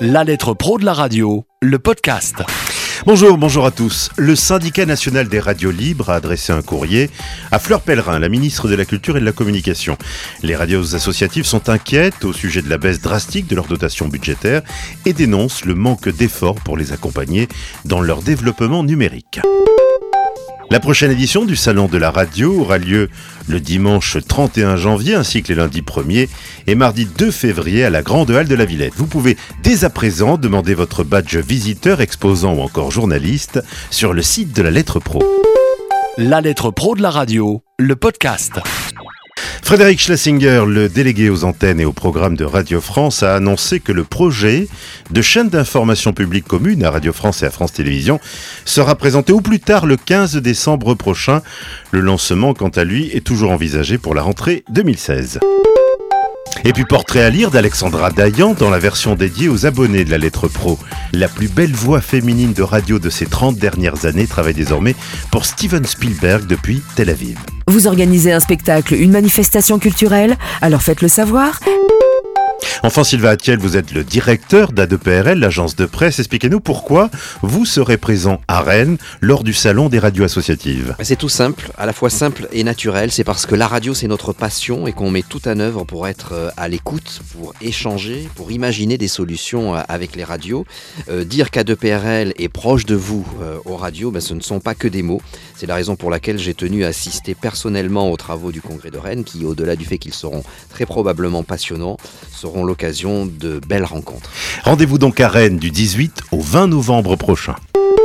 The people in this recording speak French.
La lettre pro de la radio, le podcast. Bonjour à tous. Le syndicat national des radios libres a adressé un courrier à Fleur Pellerin, la ministre de la Culture et de la Communication. Les radios associatives sont inquiètes au sujet de la baisse drastique de leur dotation budgétaire et dénoncent le manque d'efforts pour les accompagner dans leur développement numérique. La prochaine édition du Salon de la radio aura lieu le dimanche 31 janvier ainsi que les lundis 1er et mardi 2 février à la Grande Halle de la Villette. Vous pouvez dès à présent demander votre badge visiteur, exposant ou encore journaliste sur le site de la lettre pro. La lettre pro de la radio, le podcast. Frédéric Schlesinger, le délégué aux antennes et au programme de Radio France, a annoncé que le projet de chaîne d'information publique commune à Radio France et à France Télévisions sera présenté au plus tard le 15 décembre prochain. Le lancement, quant à lui, est toujours envisagé pour la rentrée 2016. Et puis portrait à lire d'Alexandra Dayan dans la version dédiée aux abonnés de la lettre pro. La plus belle voix féminine de radio de ces 30 dernières années travaille désormais pour Steven Spielberg depuis Tel Aviv. Vous organisez un spectacle, une manifestation culturelle, alors faites-le savoir. Enfin, Sylvain Attiel, vous êtes le directeur d'A2PRL, l'agence de presse. Expliquez-nous pourquoi vous serez présent à Rennes lors du salon des radios associatives. C'est tout simple, à la fois simple et naturel. C'est parce que la radio, c'est notre passion et qu'on met tout en œuvre pour être à l'écoute, pour échanger, pour imaginer des solutions avec les radios. Dire qu'A2PRL est proche de vous aux radios, ce ne sont pas que des mots. C'est la raison pour laquelle j'ai tenu à assister personnellement aux travaux du Congrès de Rennes qui, au-delà du fait qu'ils seront très probablement passionnants, seront l'occasion de belles rencontres. Rendez-vous donc à Rennes du 18 au 20 novembre prochain.